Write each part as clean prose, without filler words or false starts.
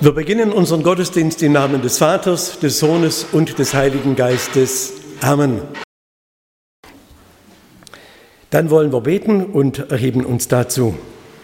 Wir beginnen unseren Gottesdienst im Namen des Vaters, des Sohnes und des Heiligen Geistes. Amen. Dann wollen wir beten und erheben uns dazu.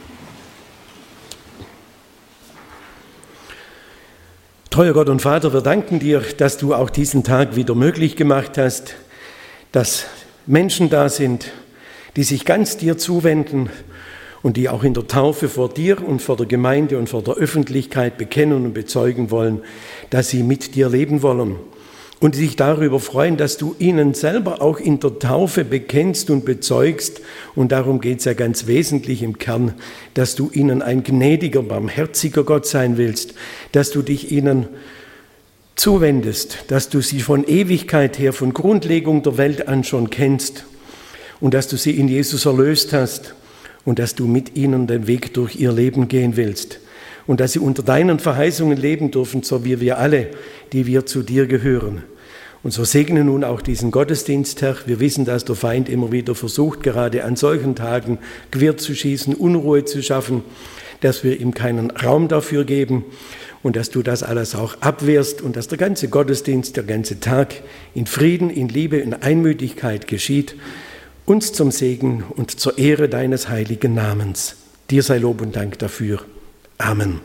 Treuer Gott und Vater, wir danken dir, dass du auch diesen Tag wieder möglich gemacht hast, dass Menschen da sind, die sich ganz dir zuwenden und die auch in der Taufe vor dir und vor der Gemeinde und vor der Öffentlichkeit bekennen und bezeugen wollen, dass sie mit dir leben wollen und die sich darüber freuen, dass du ihnen selber auch in der Taufe bekennst und bezeugst. Und darum geht es ja ganz wesentlich im Kern, dass du ihnen ein gnädiger, barmherziger Gott sein willst, dass du dich ihnen zuwendest, dass du sie von Ewigkeit her, von Grundlegung der Welt an schon kennst und dass du sie in Jesus erlöst hast. Und dass du mit ihnen den Weg durch ihr Leben gehen willst. Und dass sie unter deinen Verheißungen leben dürfen, so wie wir alle, die wir zu dir gehören. Und so segne nun auch diesen Gottesdienst, Herr. Wir wissen, dass der Feind immer wieder versucht, gerade an solchen Tagen quer zu schießen, Unruhe zu schaffen, dass wir ihm keinen Raum dafür geben und dass du das alles auch abwehrst und dass der ganze Gottesdienst, der ganze Tag in Frieden, in Liebe, in Einmütigkeit geschieht, uns zum Segen und zur Ehre deines heiligen Namens. Dir sei Lob und Dank dafür. Amen.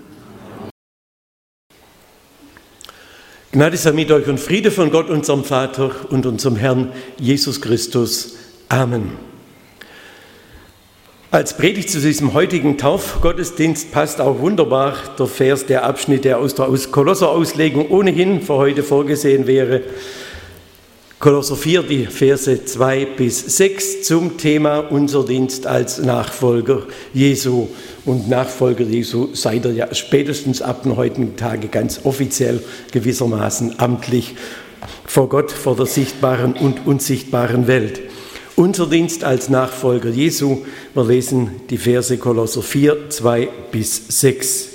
Gnade sei mit euch und Friede von Gott, unserem Vater und unserem Herrn Jesus Christus. Amen. Als Predigt zu diesem heutigen Taufgottesdienst passt auch wunderbar der Vers, der Abschnitt, der aus der Kolosser-Auslegung ohnehin für heute vorgesehen wäre. Kolosser 4, die Verse 2 bis 6 zum Thema unser Dienst als Nachfolger Jesu. Und Nachfolger Jesu seid ihr ja spätestens ab dem heutigen Tage ganz offiziell gewissermaßen amtlich vor Gott, vor der sichtbaren und unsichtbaren Welt. Unser Dienst als Nachfolger Jesu, wir lesen die Verse Kolosser 4, 2 bis 6.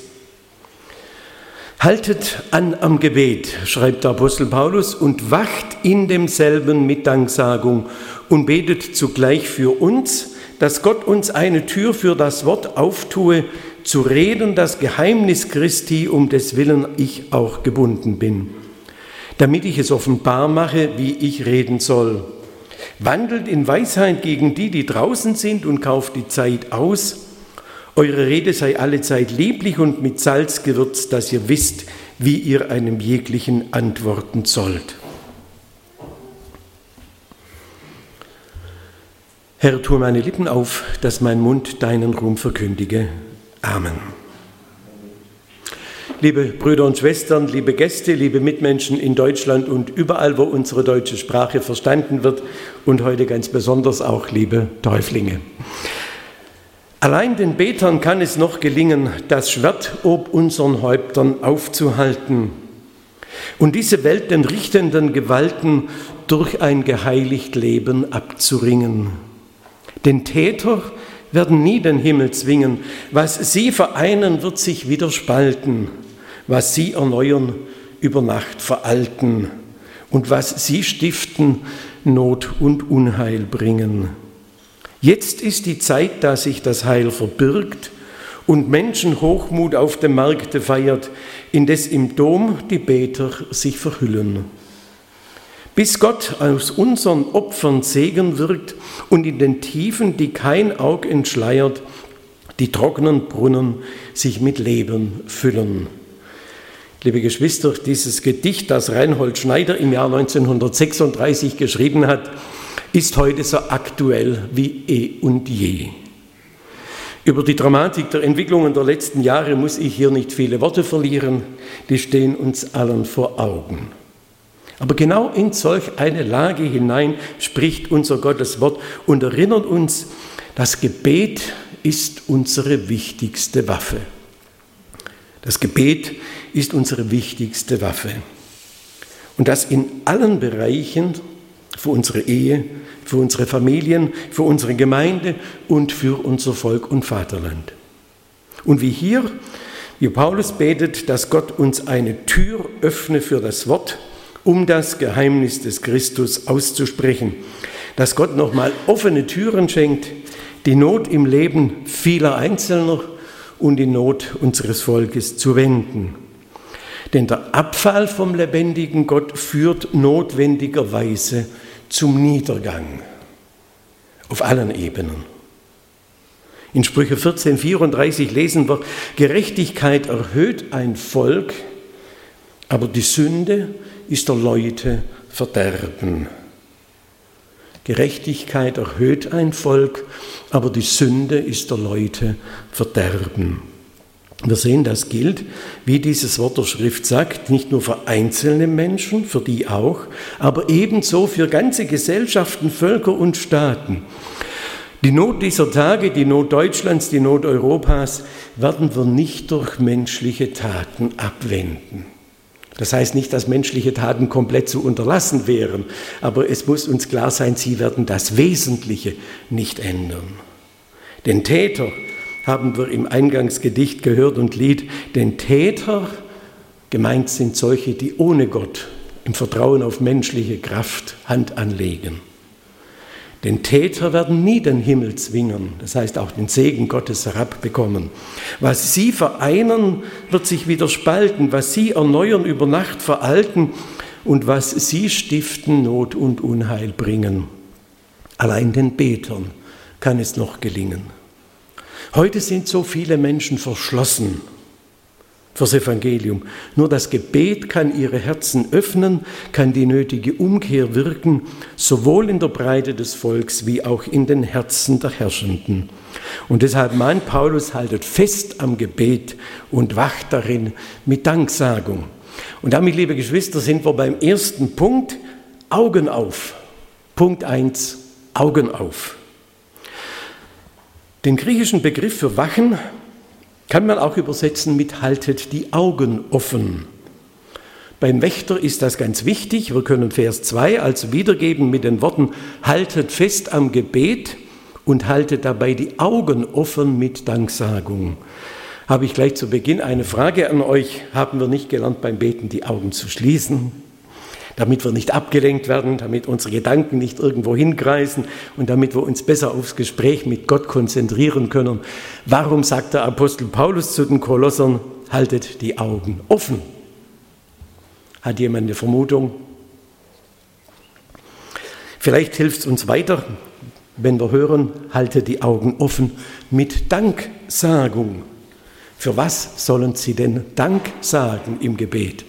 Haltet an am Gebet, schreibt der Apostel Paulus, und wacht in demselben mit Danksagung und betet zugleich für uns, dass Gott uns eine Tür für das Wort auftue, zu reden das Geheimnis Christi, um deswillen ich auch gebunden bin, damit ich es offenbar mache, wie ich reden soll. Wandelt in Weisheit gegen die, die draußen sind, und kauft die Zeit aus. Eure Rede sei allezeit lieblich und mit Salz gewürzt, dass ihr wisst, wie ihr einem jeglichen antworten sollt. Herr, tue meine Lippen auf, dass mein Mund deinen Ruhm verkündige. Amen. Liebe Brüder und Schwestern, liebe Gäste, liebe Mitmenschen in Deutschland und überall, wo unsere deutsche Sprache verstanden wird und heute ganz besonders auch liebe Täuflinge. Allein den Betern kann es noch gelingen, das Schwert ob unseren Häuptern aufzuhalten und diese Welt den richtenden Gewalten durch ein geheiligt Leben abzuringen. Denn Täter werden nie den Himmel zwingen. Was sie vereinen, wird sich wieder spalten. Was sie erneuern, über Nacht veralten. Und was sie stiften, Not und Unheil bringen. Jetzt ist die Zeit, da sich das Heil verbirgt und Menschen Hochmut auf dem Markte feiert, indes im Dom die Beter sich verhüllen. Bis Gott aus unseren Opfern Segen wirkt und in den Tiefen, die kein Aug entschleiert, die trockenen Brunnen sich mit Leben füllen. Liebe Geschwister, dieses Gedicht, das Reinhold Schneider im Jahr 1936 geschrieben hat, ist heute so aktuell wie eh und je. Über die Dramatik der Entwicklungen der letzten Jahre muss ich hier nicht viele Worte verlieren, die stehen uns allen vor Augen. Aber genau in solch eine Lage hinein spricht unser Gottes Wort und erinnert uns, das Gebet ist unsere wichtigste Waffe. Das Gebet ist unsere wichtigste Waffe. Und das in allen Bereichen, für unsere Ehe, für unsere Familien, für unsere Gemeinde und für unser Volk und Vaterland. Und wie Paulus betet, dass Gott uns eine Tür öffne für das Wort, um das Geheimnis des Christus auszusprechen. Dass Gott nochmal offene Türen schenkt, die Not im Leben vieler Einzelner und die Not unseres Volkes zu wenden. Denn der Abfall vom lebendigen Gott führt notwendigerweise zum Niedergang auf allen Ebenen. In Sprüche 14,34 lesen wir, Gerechtigkeit erhöht ein Volk, aber die Sünde ist der Leute Verderben. Gerechtigkeit erhöht ein Volk, aber die Sünde ist der Leute Verderben. Wir sehen, das gilt, wie dieses Wort der Schrift sagt, nicht nur für einzelne Menschen, für die auch, aber ebenso für ganze Gesellschaften, Völker und Staaten. Die Not dieser Tage, die Not Deutschlands, die Not Europas, werden wir nicht durch menschliche Taten abwenden. Das heißt nicht, dass menschliche Taten komplett zu unterlassen wären, aber es muss uns klar sein, sie werden das Wesentliche nicht ändern. Den Täter haben wir im Eingangsgedicht gehört und Lied, den Täter, gemeint sind solche, die ohne Gott im Vertrauen auf menschliche Kraft Hand anlegen. Den Täter werden nie den Himmel zwingen, das heißt auch den Segen Gottes herabbekommen. Was sie vereinen, wird sich wieder spalten, was sie erneuern, über Nacht veralten und was sie stiften, Not und Unheil bringen. Allein den Betern kann es noch gelingen. Heute sind so viele Menschen verschlossen fürs Evangelium. Nur das Gebet kann ihre Herzen öffnen, kann die nötige Umkehr wirken, sowohl in der Breite des Volks wie auch in den Herzen der Herrschenden. Und deshalb mahnt Paulus, haltet fest am Gebet und wacht darin mit Danksagung. Und damit, liebe Geschwister, sind wir beim ersten Punkt, Augen auf. Punkt 1, Augen auf. Den griechischen Begriff für wachen kann man auch übersetzen mit haltet die Augen offen. Beim Wächter ist das ganz wichtig. Wir können Vers 2 also wiedergeben mit den Worten haltet fest am Gebet und haltet dabei die Augen offen mit Danksagung. Habe ich gleich zu Beginn eine Frage an euch. Haben wir nicht gelernt, beim Beten die Augen zu schließen? Damit wir nicht abgelenkt werden, damit unsere Gedanken nicht irgendwo hinkreisen und damit wir uns besser aufs Gespräch mit Gott konzentrieren können. Warum sagt der Apostel Paulus zu den Kolossern, haltet die Augen offen? Hat jemand eine Vermutung? Vielleicht hilft es uns weiter, wenn wir hören, haltet die Augen offen mit Danksagung. Für was sollen sie denn Dank sagen im Gebet?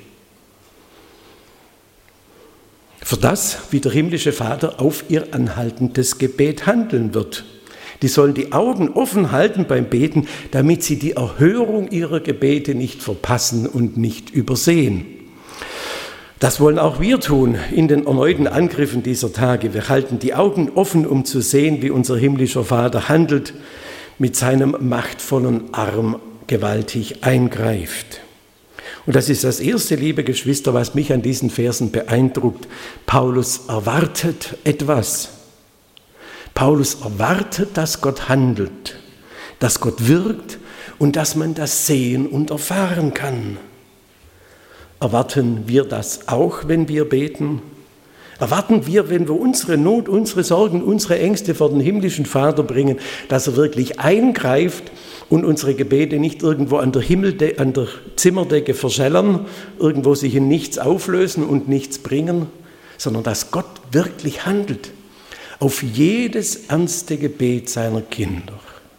Für das, wie der himmlische Vater auf ihr anhaltendes Gebet handeln wird. Die sollen die Augen offen halten beim Beten, damit sie die Erhörung ihrer Gebete nicht verpassen und nicht übersehen. Das wollen auch wir tun in den erneuten Angriffen dieser Tage. Wir halten die Augen offen, um zu sehen, wie unser himmlischer Vater handelt, mit seinem machtvollen Arm gewaltig eingreift. Und das ist das erste, liebe Geschwister, was mich an diesen Versen beeindruckt. Paulus erwartet etwas. Paulus erwartet, dass Gott handelt, dass Gott wirkt und dass man das sehen und erfahren kann. Erwarten wir das auch, wenn wir beten? Erwarten wir, wenn wir unsere Not, unsere Sorgen, unsere Ängste vor den himmlischen Vater bringen, dass er wirklich eingreift und unsere Gebete nicht irgendwo an der Zimmerdecke verschellern, irgendwo sich in nichts auflösen und nichts bringen, sondern dass Gott wirklich handelt auf jedes ernste Gebet seiner Kinder.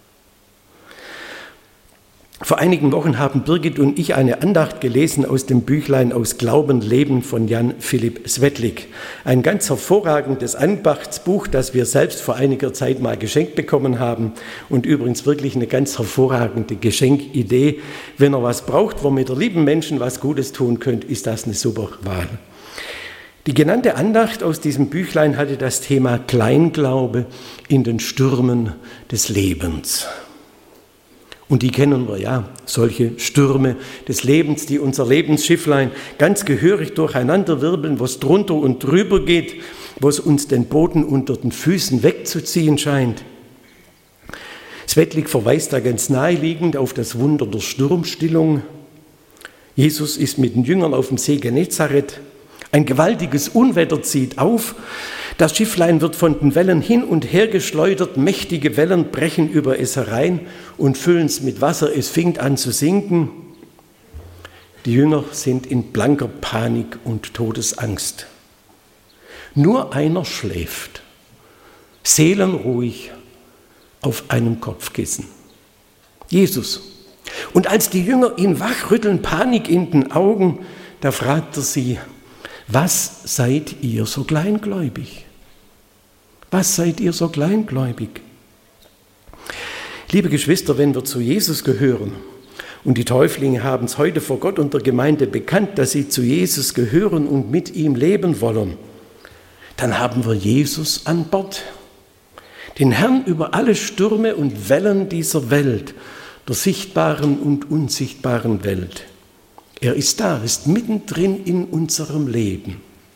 Vor einigen Wochen haben Birgit und ich eine Andacht gelesen aus dem Büchlein Aus Glauben leben von Jan Philipp Svetlik. Ein ganz hervorragendes Andachtsbuch, das wir selbst vor einiger Zeit mal geschenkt bekommen haben und übrigens wirklich eine ganz hervorragende Geschenkidee. Wenn ihr was braucht, womit ihr lieben Menschen was Gutes tun könnt, ist das eine super Wahl. Die genannte Andacht aus diesem Büchlein hatte das Thema Kleinglaube in den Stürmen des Lebens. Und die kennen wir ja, solche Stürme des Lebens, die unser Lebensschifflein ganz gehörig durcheinanderwirbeln, wo es drunter und drüber geht, wo es uns den Boden unter den Füßen wegzuziehen scheint. Svetlik verweist da ganz naheliegend auf das Wunder der Sturmstillung. Jesus ist mit den Jüngern auf dem See Genezareth. Ein gewaltiges Unwetter zieht auf. Das Schifflein wird von den Wellen hin und her geschleudert. Mächtige Wellen brechen über es herein und füllen es mit Wasser. Es fängt an zu sinken. Die Jünger sind in blanker Panik und Todesangst. Nur einer schläft, seelenruhig auf einem Kopfkissen. Jesus. Und als die Jünger ihn wachrütteln, Panik in den Augen, da fragt er sie, was seid ihr so kleingläubig? Was seid ihr so kleingläubig? Liebe Geschwister, wenn wir zu Jesus gehören, und die Täuflinge haben es heute vor Gott und der Gemeinde bekannt, dass sie zu Jesus gehören und mit ihm leben wollen, dann haben wir Jesus an Bord. Den Herrn über alle Stürme und Wellen dieser Welt, der sichtbaren und unsichtbaren Welt. Er ist da, ist mittendrin in unserem Leben.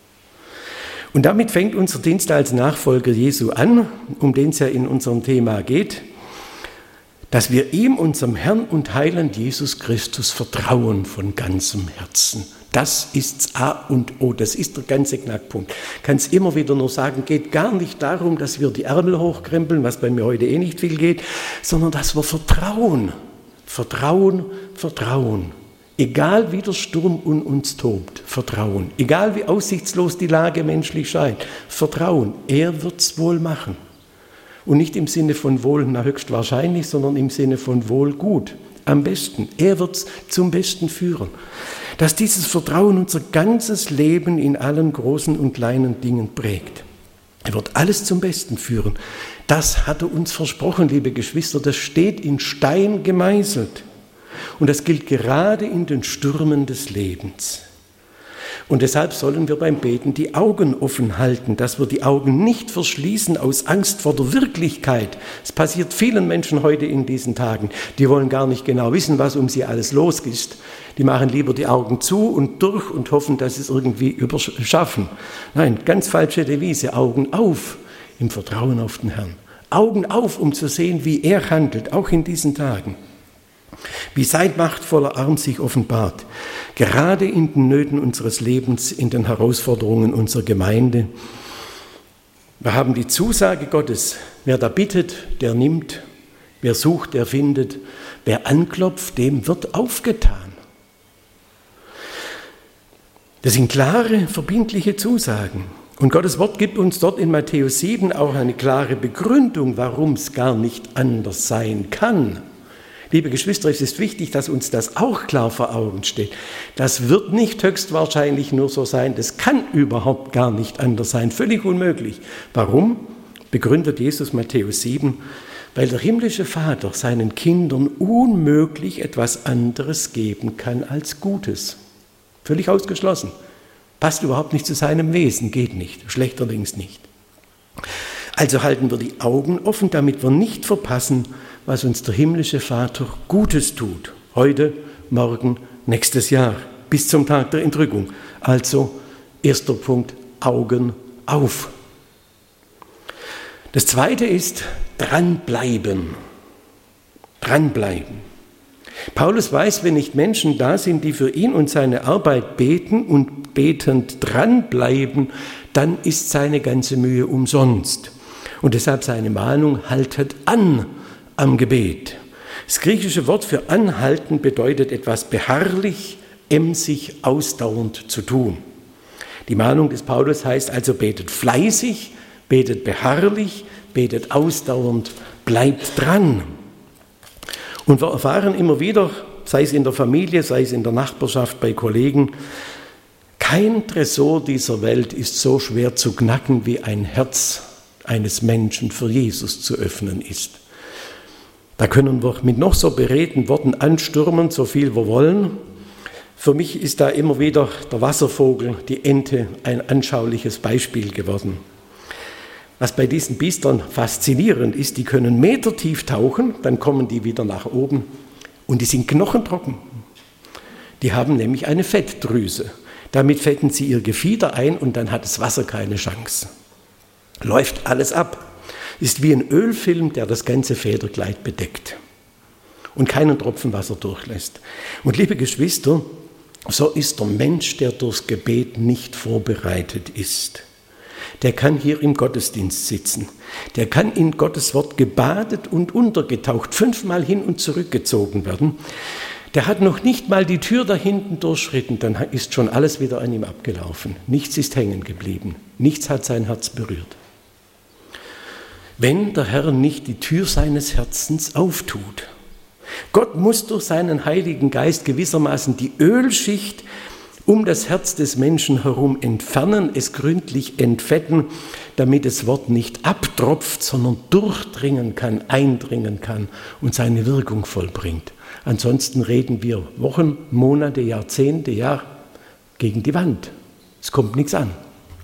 Und damit fängt unser Dienst als Nachfolger Jesu an, um den es ja in unserem Thema geht, dass wir ihm, unserem Herrn und Heiland Jesus Christus, vertrauen von ganzem Herzen. Das ist's A und O, das ist der ganze Knackpunkt. Ich kann es immer wieder nur sagen, geht gar nicht darum, dass wir die Ärmel hochkrempeln, was bei mir heute nicht viel geht, sondern dass wir vertrauen. Vertrauen, Vertrauen. Egal wie der Sturm um uns tobt, Vertrauen. Egal wie aussichtslos die Lage menschlich scheint, Vertrauen. Er wird's wohl machen. Und nicht im Sinne von wohl, na höchstwahrscheinlich, sondern im Sinne von wohl gut, am besten. Er wird es zum Besten führen. Dass dieses Vertrauen unser ganzes Leben in allen großen und kleinen Dingen prägt. Er wird alles zum Besten führen. Das hat er uns versprochen, liebe Geschwister. Das steht in Stein gemeißelt. Und das gilt gerade in den Stürmen des Lebens. Und deshalb sollen wir beim Beten die Augen offen halten, dass wir die Augen nicht verschließen aus Angst vor der Wirklichkeit. Es passiert vielen Menschen heute in diesen Tagen, die wollen gar nicht genau wissen, was um sie alles los ist. Die machen lieber die Augen zu und durch und hoffen, dass sie es irgendwie überschaffen. Nein, ganz falsche Devise, Augen auf im Vertrauen auf den Herrn. Augen auf, um zu sehen, wie er handelt, auch in diesen Tagen. Wie sein machtvoller Arm sich offenbart, gerade in den Nöten unseres Lebens, in den Herausforderungen unserer Gemeinde. Wir haben die Zusage Gottes, wer da bittet, der nimmt, wer sucht, der findet, wer anklopft, dem wird aufgetan. Das sind klare, verbindliche Zusagen. Und Gottes Wort gibt uns dort in Matthäus 7 auch eine klare Begründung, warum es gar nicht anders sein kann. Liebe Geschwister, es ist wichtig, dass uns das auch klar vor Augen steht. Das wird nicht höchstwahrscheinlich nur so sein, das kann überhaupt gar nicht anders sein, völlig unmöglich. Warum? Begründet Jesus Matthäus 7, weil der himmlische Vater seinen Kindern unmöglich etwas anderes geben kann als Gutes. Völlig ausgeschlossen. Passt überhaupt nicht zu seinem Wesen, geht nicht, schlechterdings nicht. Also halten wir die Augen offen, damit wir nicht verpassen, was uns der himmlische Vater Gutes tut. Heute, morgen, nächstes Jahr, bis zum Tag der Entrückung. Also, erster Punkt, Augen auf. Das zweite ist dranbleiben. Dranbleiben. Paulus weiß, wenn nicht Menschen da sind, die für ihn und seine Arbeit beten und betend dranbleiben, dann ist seine ganze Mühe umsonst. Und deshalb seine Mahnung, haltet an am Gebet. Das griechische Wort für anhalten bedeutet etwas beharrlich, emsig, ausdauernd zu tun. Die Mahnung des Paulus heißt also, betet fleißig, betet beharrlich, betet ausdauernd, bleibt dran. Und wir erfahren immer wieder, sei es in der Familie, sei es in der Nachbarschaft, bei Kollegen, kein Tresor dieser Welt ist so schwer zu knacken, wie ein Herz eines Menschen für Jesus zu öffnen ist. Da können wir mit noch so beredten Worten anstürmen, so viel wir wollen. Für mich ist da immer wieder der Wasservogel, die Ente, ein anschauliches Beispiel geworden. Was bei diesen Biestern faszinierend ist, die können metertief tauchen, dann kommen die wieder nach oben und die sind knochentrocken. Die haben nämlich eine Fettdrüse. Damit fetten sie ihr Gefieder ein und dann hat das Wasser keine Chance. Läuft alles ab. Ist wie ein Ölfilm, der das ganze Federkleid bedeckt und keinen Tropfen Wasser durchlässt. Und liebe Geschwister, so ist der Mensch, der durchs Gebet nicht vorbereitet ist. Der kann hier im Gottesdienst sitzen. Der kann in Gottes Wort gebadet und untergetaucht, 5-mal hin und zurück gezogen werden. Der hat noch nicht mal die Tür da hinten durchschritten, dann ist schon alles wieder an ihm abgelaufen. Nichts ist hängen geblieben. Nichts hat sein Herz berührt. Wenn der Herr nicht die Tür seines Herzens auftut. Gott muss durch seinen Heiligen Geist gewissermaßen die Ölschicht um das Herz des Menschen herum entfernen, es gründlich entfetten, damit das Wort nicht abtropft, sondern durchdringen kann, eindringen kann und seine Wirkung vollbringt. Ansonsten reden wir Wochen, Monate, Jahrzehnte, Jahre gegen die Wand. Es kommt nichts an.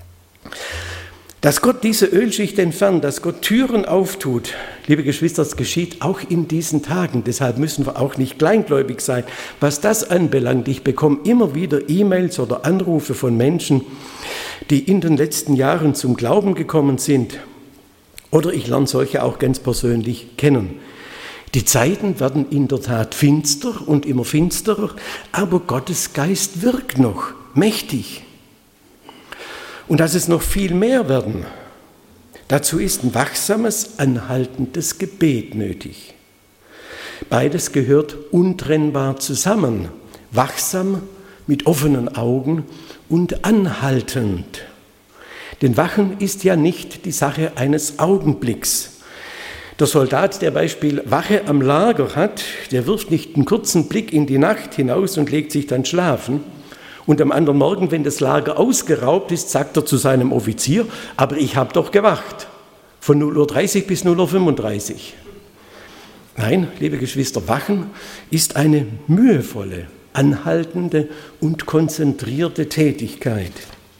Dass Gott diese Ölschicht entfernt, dass Gott Türen auftut, liebe Geschwister, das geschieht auch in diesen Tagen. Deshalb müssen wir auch nicht kleingläubig sein, was das anbelangt. Ich bekomme immer wieder E-Mails oder Anrufe von Menschen, die in den letzten Jahren zum Glauben gekommen sind. Oder ich lerne solche auch ganz persönlich kennen. Die Zeiten werden in der Tat finster und immer finsterer, aber Gottes Geist wirkt noch mächtig. Und dass es noch viel mehr werden, dazu ist ein wachsames, anhaltendes Gebet nötig. Beides gehört untrennbar zusammen, wachsam mit offenen Augen und anhaltend. Denn Wachen ist ja nicht die Sache eines Augenblicks. Der Soldat, der Beispiel Wache am Lager hat, der wirft nicht einen kurzen Blick in die Nacht hinaus und legt sich dann schlafen. Und am anderen Morgen, wenn das Lager ausgeraubt ist, sagt er zu seinem Offizier, aber ich habe doch gewacht, von 0:30 Uhr bis 0:35 Uhr. Nein, liebe Geschwister, Wachen ist eine mühevolle, anhaltende und konzentrierte Tätigkeit.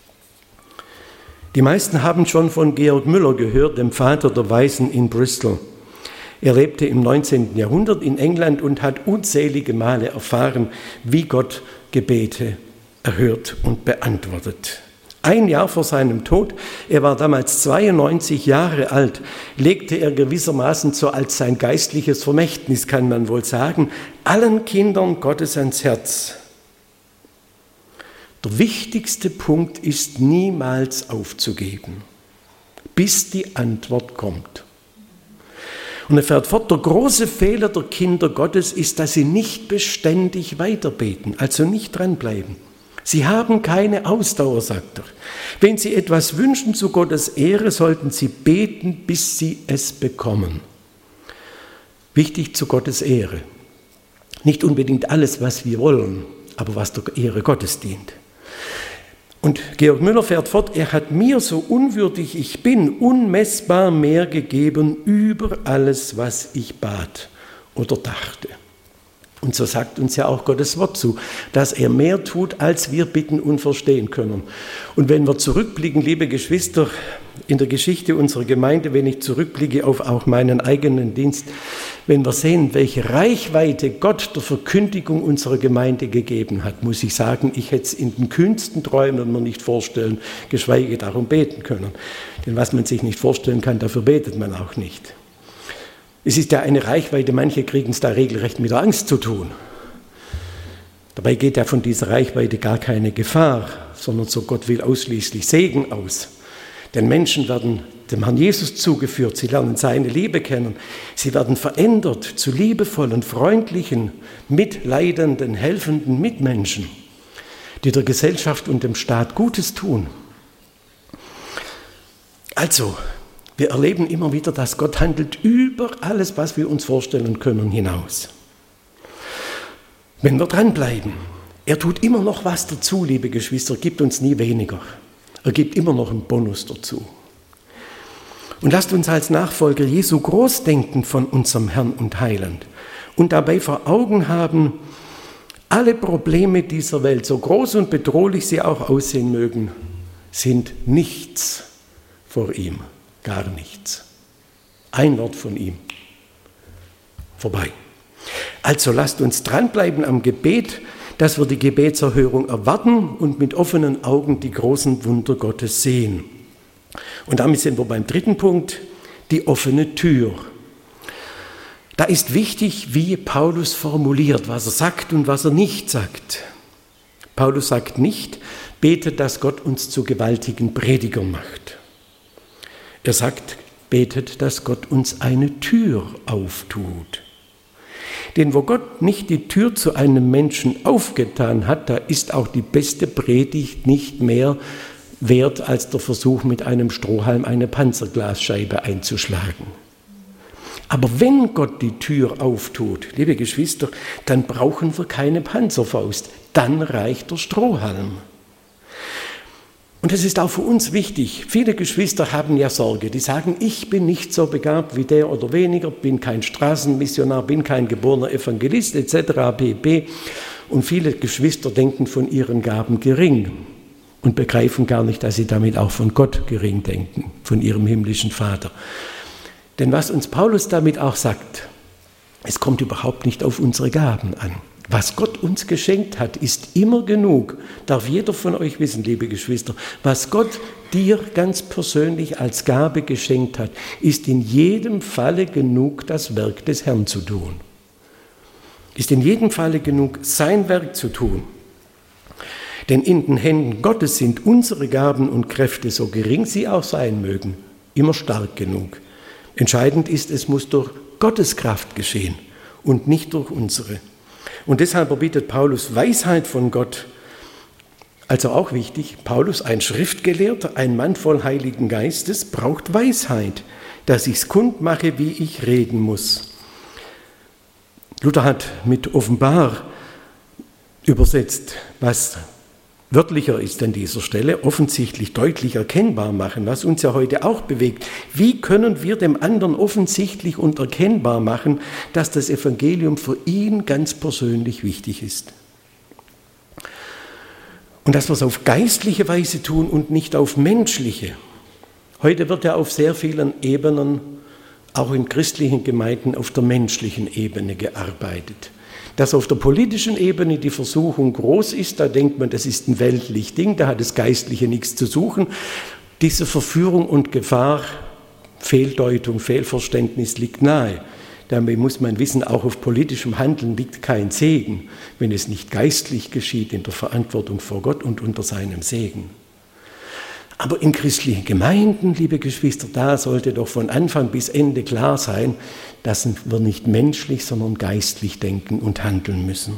Die meisten haben schon von Georg Müller gehört, dem Vater der Waisen in Bristol. Er lebte im 19. Jahrhundert in England und hat unzählige Male erfahren, wie Gott Gebete erhört und beantwortet. Ein Jahr vor seinem Tod, er war damals 92 Jahre alt, legte er gewissermaßen so als sein geistliches Vermächtnis, kann man wohl sagen, allen Kindern Gottes ans Herz. Der wichtigste Punkt ist, niemals aufzugeben, bis die Antwort kommt. Und er fährt fort, der große Fehler der Kinder Gottes ist, dass sie nicht beständig weiterbeten, also nicht dranbleiben. Sie haben keine Ausdauer, sagt er. Wenn sie etwas wünschen zu Gottes Ehre, sollten sie beten, bis sie es bekommen. Wichtig zu Gottes Ehre. Nicht unbedingt alles, was wir wollen, aber was der Ehre Gottes dient. Und Georg Müller fährt fort, er hat mir, so unwürdig ich bin, unmessbar mehr gegeben über alles, was ich bat oder dachte. Und so sagt uns ja auch Gottes Wort zu, dass er mehr tut, als wir bitten und verstehen können. Und wenn wir zurückblicken, liebe Geschwister, in der Geschichte unserer Gemeinde, wenn ich zurückblicke auf auch meinen eigenen Dienst, wenn wir sehen, welche Reichweite Gott der Verkündigung unserer Gemeinde gegeben hat, muss ich sagen, ich hätte es in den kühnsten Träumen mir nicht vorstellen, geschweige darum beten können. Denn was man sich nicht vorstellen kann, dafür betet man auch nicht. Es ist ja eine Reichweite, manche kriegen es da regelrecht mit der Angst zu tun. Dabei geht ja von dieser Reichweite gar keine Gefahr, sondern so Gott will ausschließlich Segen aus. Denn Menschen werden dem Herrn Jesus zugeführt, sie lernen seine Liebe kennen, sie werden verändert zu liebevollen, freundlichen, mitleidenden, helfenden Mitmenschen, die der Gesellschaft und dem Staat Gutes tun. Also, wir erleben immer wieder, dass Gott handelt über alles, was wir uns vorstellen können, hinaus. Wenn wir dranbleiben, er tut immer noch was dazu, liebe Geschwister, gibt uns nie weniger. Er gibt immer noch einen Bonus dazu. Und lasst uns als Nachfolger Jesu groß denken von unserem Herrn und Heiland und dabei vor Augen haben, alle Probleme dieser Welt, so groß und bedrohlich sie auch aussehen mögen, sind nichts vor ihm. Gar nichts. Ein Wort von ihm. Vorbei. Also lasst uns dranbleiben am Gebet, dass wir die Gebetserhörung erwarten und mit offenen Augen die großen Wunder Gottes sehen. Und damit sind wir beim dritten Punkt, die offene Tür. Da ist wichtig, wie Paulus formuliert, was er sagt und was er nicht sagt. Paulus sagt nicht, betet, dass Gott uns zu gewaltigen Predigern macht. Er sagt, betet, dass Gott uns eine Tür auftut. Denn wo Gott nicht die Tür zu einem Menschen aufgetan hat, da ist auch die beste Predigt nicht mehr wert als der Versuch, mit einem Strohhalm eine Panzerglasscheibe einzuschlagen. Aber wenn Gott die Tür auftut, liebe Geschwister, dann brauchen wir keine Panzerfaust, dann reicht der Strohhalm. Und das ist auch für uns wichtig. Viele Geschwister haben ja Sorge. Die sagen, ich bin nicht so begabt wie der oder weniger, bin kein Straßenmissionar, bin kein geborener Evangelist etc. pp. Und viele Geschwister denken von ihren Gaben gering und begreifen gar nicht, dass sie damit auch von Gott gering denken, von ihrem himmlischen Vater. Denn was uns Paulus damit auch sagt, es kommt überhaupt nicht auf unsere Gaben an. Was Gott uns geschenkt hat, ist immer genug. Darf jeder von euch wissen, liebe Geschwister, was Gott dir ganz persönlich als Gabe geschenkt hat, ist in jedem Falle genug, das Werk des Herrn zu tun. Ist in jedem Falle genug, sein Werk zu tun. Denn in den Händen Gottes sind unsere Gaben und Kräfte, so gering sie auch sein mögen, immer stark genug. Entscheidend ist, es muss durch Gottes Kraft geschehen und nicht durch unsere. Und deshalb erbittet Paulus Weisheit von Gott. Also auch wichtig, Paulus, ein Schriftgelehrter, ein Mann voll Heiligen Geistes, braucht Weisheit, dass ich's kundmache, wie ich reden muss. Luther hat mit offenbar übersetzt, was wörtlicher ist an dieser Stelle, offensichtlich deutlich erkennbar machen, was uns ja heute auch bewegt. Wie können wir dem anderen offensichtlich und erkennbar machen, dass das Evangelium für ihn ganz persönlich wichtig ist? Und dass wir es auf geistliche Weise tun und nicht auf menschliche. Heute wird ja auf sehr vielen Ebenen, auch in christlichen Gemeinden, auf der menschlichen Ebene gearbeitet. Dass auf der politischen Ebene die Versuchung groß ist, da denkt man, das ist ein weltliches Ding, da hat das Geistliche nichts zu suchen. Diese Verführung und Gefahr, Fehldeutung, Fehlverständnis liegt nahe. Dabei muss man wissen, auch auf politischem Handeln liegt kein Segen, wenn es nicht geistlich geschieht, in der Verantwortung vor Gott und unter seinem Segen. Aber in christlichen Gemeinden, liebe Geschwister, da sollte doch von Anfang bis Ende klar sein, dass wir nicht menschlich, sondern geistlich denken und handeln müssen.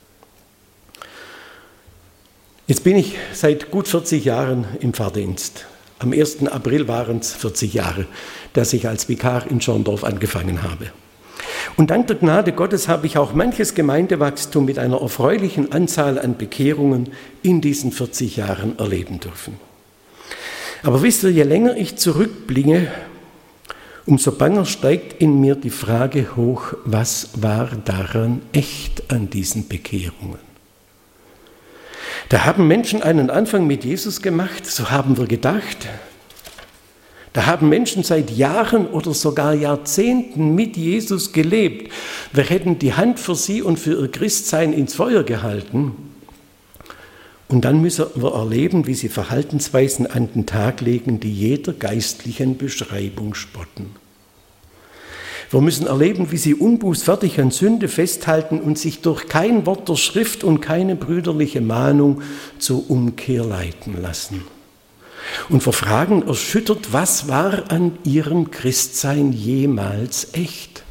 Jetzt bin ich seit gut 40 Jahren im Pfarrdienst. Am 1. April waren es 40 Jahre, dass ich als Vikar in Schorndorf angefangen habe. Und dank der Gnade Gottes habe ich auch manches Gemeindewachstum mit einer erfreulichen Anzahl an Bekehrungen in diesen 40 Jahren erleben dürfen. Aber wisst ihr, je länger ich zurückblicke, umso banger steigt in mir die Frage hoch, was war daran echt an diesen Bekehrungen? Da haben Menschen einen Anfang mit Jesus gemacht, so haben wir gedacht. Da haben Menschen seit Jahren oder sogar Jahrzehnten mit Jesus gelebt. Wir hätten die Hand für sie und für ihr Christsein ins Feuer gehalten. Und dann müssen wir erleben, wie sie Verhaltensweisen an den Tag legen, die jeder geistlichen Beschreibung spotten. Wir müssen erleben, wie sie unbußfertig an Sünde festhalten und sich durch kein Wort der Schrift und keine brüderliche Mahnung zur Umkehr leiten lassen. Und wir fragen erschüttert, was war an ihrem Christsein jemals echt?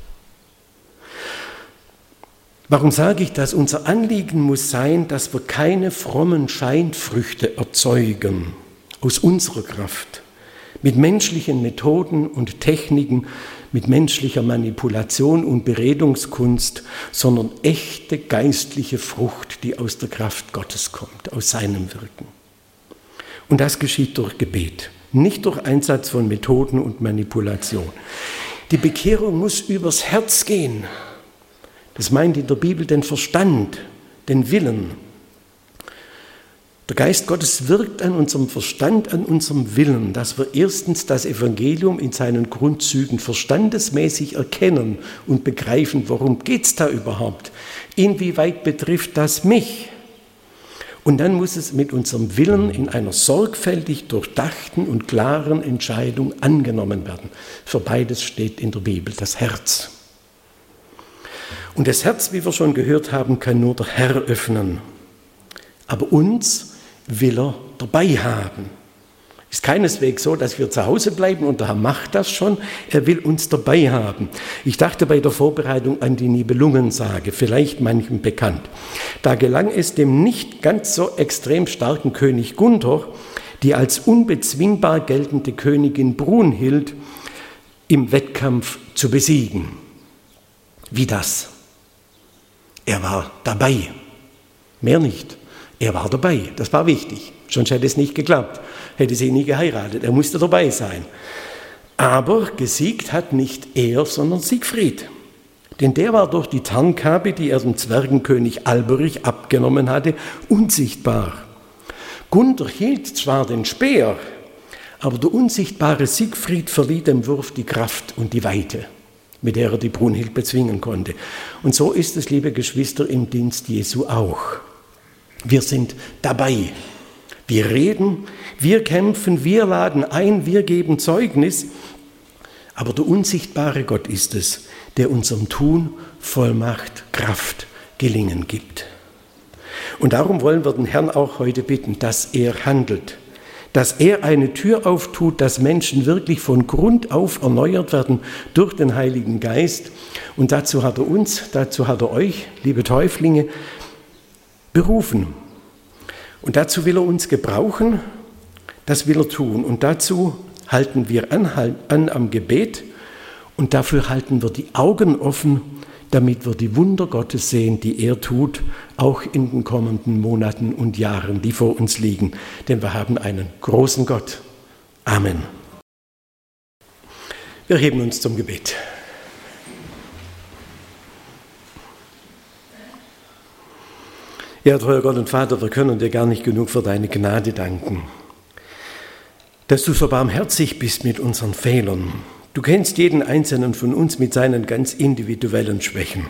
Warum sage ich das? Unser Anliegen muss sein, dass wir keine frommen Scheinfrüchte erzeugen aus unserer Kraft, mit menschlichen Methoden und Techniken, mit menschlicher Manipulation und Beredungskunst, sondern echte geistliche Frucht, die aus der Kraft Gottes kommt, aus seinem Wirken. Und das geschieht durch Gebet, nicht durch Einsatz von Methoden und Manipulation. Die Bekehrung muss übers Herz gehen. Das meint in der Bibel den Verstand, den Willen. Der Geist Gottes wirkt an unserem Verstand, an unserem Willen, dass wir erstens das Evangelium in seinen Grundzügen verstandesmäßig erkennen und begreifen, worum geht es da überhaupt? Inwieweit betrifft das mich? Und dann muss es mit unserem Willen in einer sorgfältig durchdachten und klaren Entscheidung angenommen werden. Für beides steht in der Bibel das Herz. Und das Herz, wie wir schon gehört haben, kann nur der Herr öffnen. Aber uns will er dabei haben. Ist keineswegs so, dass wir zu Hause bleiben und der Herr macht das schon. Er will uns dabei haben. Ich dachte bei der Vorbereitung an die Nibelungensage, vielleicht manchem bekannt. Da gelang es dem nicht ganz so extrem starken König Gunther, die als unbezwingbar geltende Königin Brunhild im Wettkampf zu besiegen. Wie das? Er war dabei. Mehr nicht. Er war dabei. Das war wichtig. Sonst hätte es nicht geklappt. Hätte sie nie geheiratet. Er musste dabei sein. Aber gesiegt hat nicht er, sondern Siegfried. Denn der war durch die Tarnkappe, die er dem Zwergenkönig Alberich abgenommen hatte, unsichtbar. Gunther hielt zwar den Speer, aber der unsichtbare Siegfried verlieh dem Wurf die Kraft und die Weite, mit der er die Brunhild bezwingen konnte. Und so ist es, liebe Geschwister, im Dienst Jesu auch. Wir sind dabei. Wir reden, wir kämpfen, wir laden ein, wir geben Zeugnis. Aber der unsichtbare Gott ist es, der unserem Tun Vollmacht, Kraft, Gelingen gibt. Und darum wollen wir den Herrn auch heute bitten, dass er handelt, dass er eine Tür auftut, dass Menschen wirklich von Grund auf erneuert werden durch den Heiligen Geist. Und dazu hat er uns, dazu hat er euch, liebe Täuflinge, berufen. Und dazu will er uns gebrauchen, das will er tun. Und dazu halten wir an am Gebet und dafür halten wir die Augen offen, damit wir die Wunder Gottes sehen, die er tut, auch in den kommenden Monaten und Jahren, die vor uns liegen. Denn wir haben einen großen Gott. Amen. Wir heben uns zum Gebet. Ja, treuer Gott und Vater, wir können dir gar nicht genug für deine Gnade danken, dass du so barmherzig bist mit unseren Fehlern. Du kennst jeden Einzelnen von uns mit seinen ganz individuellen Schwächen.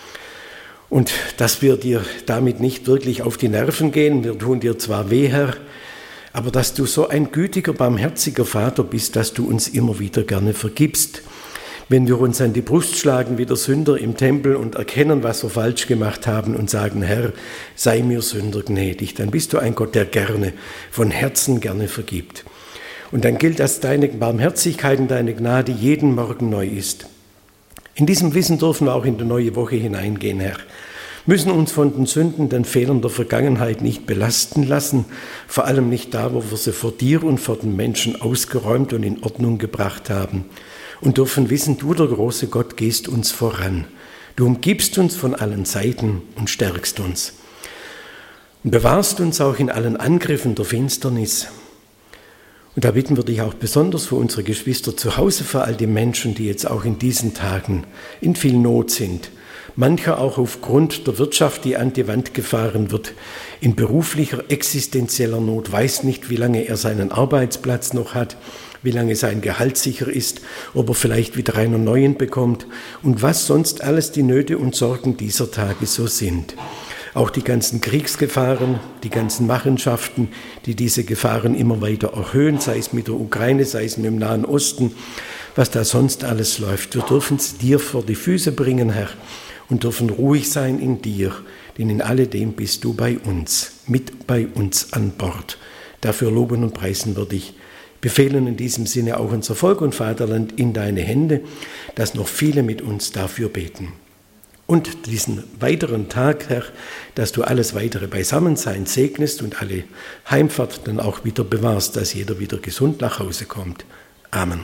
Und dass wir dir damit nicht wirklich auf die Nerven gehen, wir tun dir zwar weh, Herr, aber dass du so ein gütiger, barmherziger Vater bist, dass du uns immer wieder gerne vergibst. Wenn wir uns an die Brust schlagen wie der Sünder im Tempel und erkennen, was wir falsch gemacht haben und sagen, Herr, sei mir Sünder gnädig, dann bist du ein Gott, der gerne, von Herzen gerne vergibt. Und dann gilt, dass deine Barmherzigkeit und deine Gnade jeden Morgen neu ist. In diesem Wissen dürfen wir auch in die neue Woche hineingehen, Herr. Müssen uns von den Sünden, den Fehlern der Vergangenheit nicht belasten lassen, vor allem nicht da, wo wir sie vor dir und vor den Menschen ausgeräumt und in Ordnung gebracht haben. Und dürfen wissen, du, der große Gott, gehst uns voran. Du umgibst uns von allen Seiten und stärkst uns. Und bewahrst uns auch in allen Angriffen der Finsternis. Und da bitten wir dich auch besonders für unsere Geschwister zu Hause, für all die Menschen, die jetzt auch in diesen Tagen in viel Not sind. Mancher auch aufgrund der Wirtschaft, die an die Wand gefahren wird, in beruflicher, existenzieller Not, weiß nicht, wie lange er seinen Arbeitsplatz noch hat, wie lange sein Gehalt sicher ist, ob er vielleicht wieder einen neuen bekommt und was sonst alles die Nöte und Sorgen dieser Tage so sind. Auch die ganzen Kriegsgefahren, die ganzen Machenschaften, die diese Gefahren immer weiter erhöhen, sei es mit der Ukraine, sei es mit dem Nahen Osten, was da sonst alles läuft. Wir dürfen es dir vor die Füße bringen, Herr, und dürfen ruhig sein in dir, denn in alledem bist du bei uns, mit bei uns an Bord. Dafür loben und preisen wir dich. Befehlen in diesem Sinne auch unser Volk und Vaterland in deine Hände, dass noch viele mit uns dafür beten. Und diesen weiteren Tag, Herr, dass du alles weitere Beisammensein segnest und alle Heimfahrt dann auch wieder bewahrst, dass jeder wieder gesund nach Hause kommt. Amen.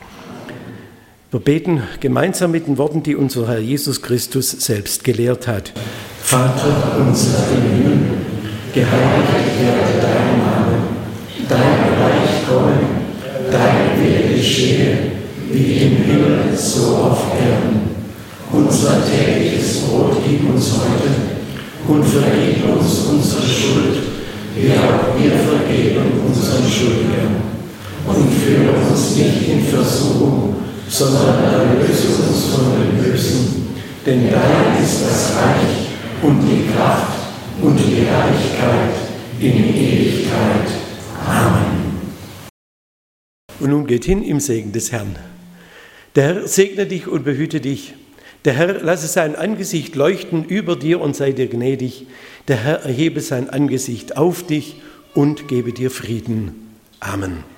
Wir beten gemeinsam mit den Worten, die unser Herr Jesus Christus selbst gelehrt hat. Vater unser im Himmel, geheiligt werde dein Name, dein Reich komme, dein Wille geschehe, wie im Himmel, so auf Erden. Unser tägliches Brot gib uns heute und vergib uns unsere Schuld, wie auch wir vergeben unseren Schuldigern. Und führe uns nicht in Versuchung, sondern erlöse uns von dem Bösen. Denn dein ist das Reich und die Kraft und die Herrlichkeit in Ewigkeit. Amen. Und nun geht hin im Segen des Herrn. Der Herr segne dich und behüte dich. Der Herr lasse sein Angesicht leuchten über dir und sei dir gnädig. Der Herr erhebe sein Angesicht auf dich und gebe dir Frieden. Amen.